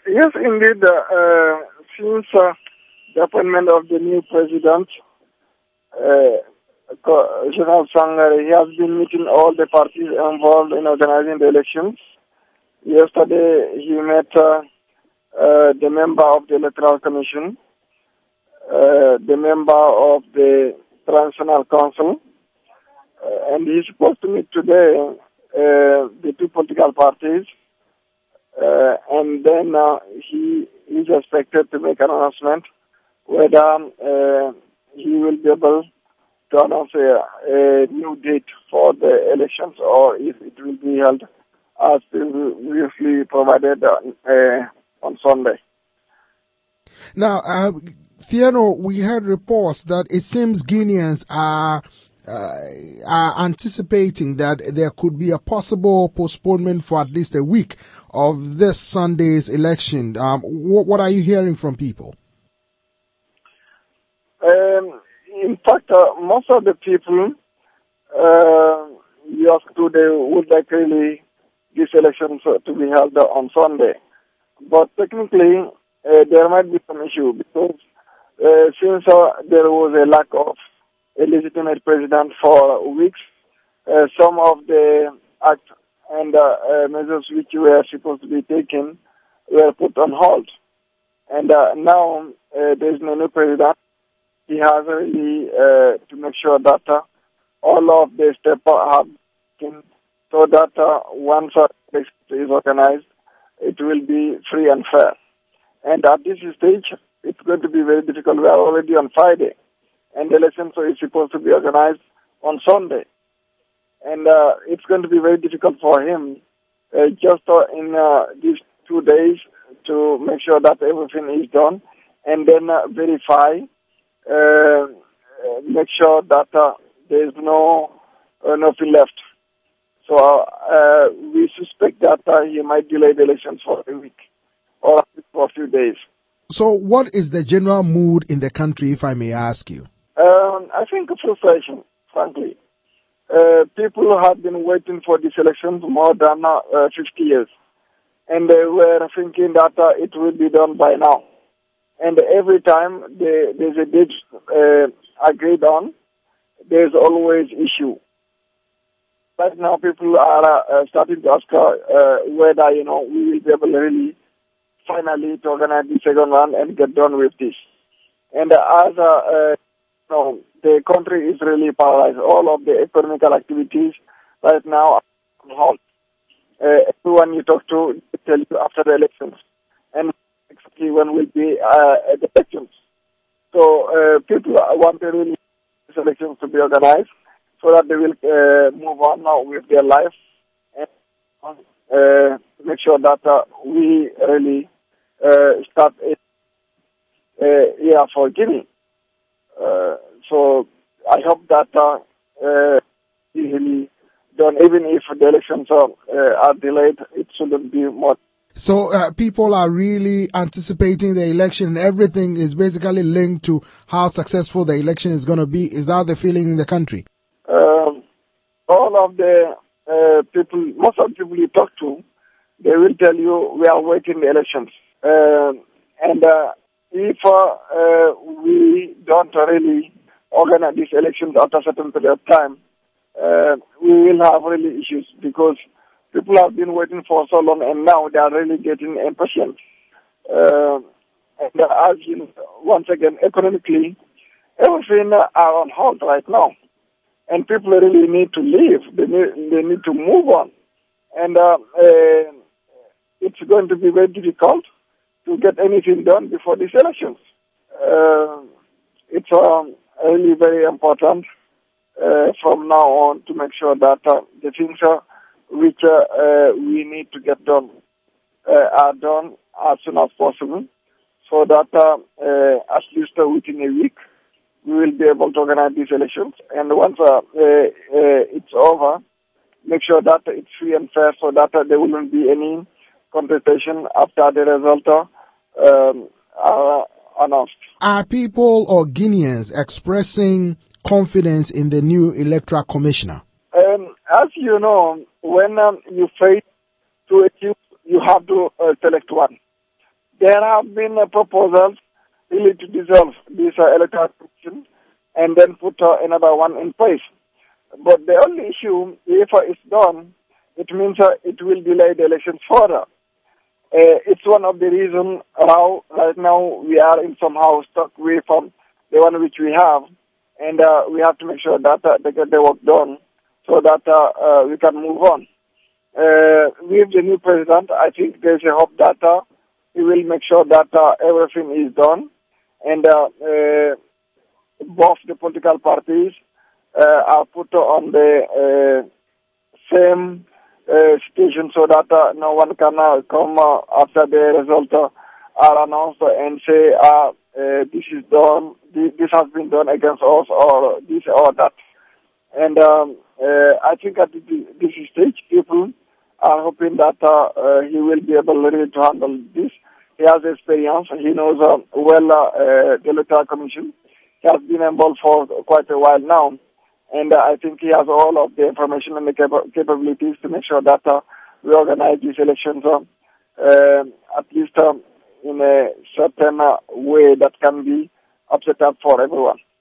Yes, indeed. Since the appointment of the new president, General Sangare, he has been meeting all the parties involved in organizing the elections. Yesterday, he met the member of the Electoral Commission, the member of the Transitional Council, and he's supposed to meet today the two political parties, and then he is expected to make an announcement whether he will be able to announce a new date for the elections or if it will be held as previously provided on Sunday. Now, Fiano, we heard reports that it seems Guineans are anticipating that there could be a possible postponement for at least a week of this Sunday's election. What are you hearing from people? In fact, most of the people you asked to, they would like really these elections to be held on Sunday. But technically, there might be some issue because since there was a lack of a legitimate president for weeks, some of the acts and measures which were supposed to be taken were put on hold. And now there is no new president. He has really to make sure that all of the steps are taken so that once election is organized, it will be free and fair. And at this stage, it's going to be very difficult. We are already on Friday, and the election is supposed to be organized on Sunday. And it's going to be very difficult for him just in these 2 days to make sure that everything is done and then verify, make sure that there is nothing left. So we suspect that he might delay the elections for a week or for a few days. So what is the general mood in the country, if I may ask you? I think frustration, frankly. People have been waiting for these elections more than 50 years. And they were thinking that it will be done by now. And every time there's a date agreed on, there's always issue. Right now, people are starting to ask whether, we will be able really finally to organize the second one and get done with this. And as the country is really paralyzed. All of the economical activities right now are on hold. Everyone you talk to will tell you after the elections. And exactly when will be the elections. So people want really these elections to be organized so that they will move on now with their life and make sure that we really start a year for Guinea. So I hope that easily done, even if the elections are delayed, it shouldn't be more. So people are really anticipating the election and everything is basically linked to how successful the election is going to be. Is that the feeling in the country? All of the people, most of the people you talk to, they will tell you we are waiting the elections. And if we don't really organize these elections after a certain period of time, we will have really issues because people have been waiting for so long and now they are really getting impatient. And as you know, once again, economically, everything are on hold right now. And people really need to leave. They need to move on. And it's going to be very difficult to get anything done before these elections. It's really very important from now on to make sure that the things which we need to get done are done as soon as possible so that at least within a week we will be able to organize these elections. And once it's over, make sure that it's free and fair so that there wouldn't be any contestation after the result are announced. Are people or Guineans expressing confidence in the new electoral commissioner? As you know, when you face to a queue, you have to select one. there have been proposals really to dissolve this electoral commission and then put another one in place. But the only issue, if it's done, it means it will delay the elections further. It's one of the reasons how right now we are in somehow stuck away from the one which we have, and we have to make sure that they get the work done so that we can move on. With the new president, I think there's a hope that he will make sure that everything is done, and both the political parties are put on the same situation so that no one can come after the result are announced and say this is done, this has been done against us, or this or that. And I think at this stage, people are hoping that he will be able really to handle this. He has experience. He knows well the Electoral Commission. He has been involved for quite a while now. And I think he has all of the information and the capabilities to make sure that we organize these elections at least in a certain way that can be acceptable for everyone.